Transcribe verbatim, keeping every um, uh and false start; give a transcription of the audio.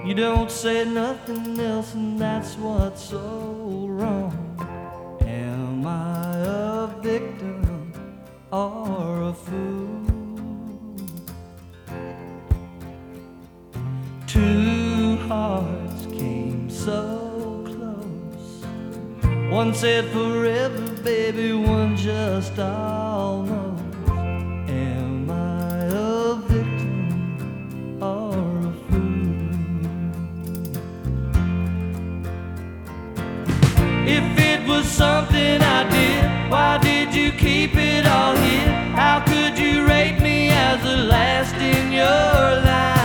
You don't say nothing else, and that's what's so wrong. Am I a victim or a fool? Two hearts came so close. One said forever, baby, one just almost. Am I a victim or a fool? If it was something I did, why did you keep it all here? How could you rate me as the last in your line?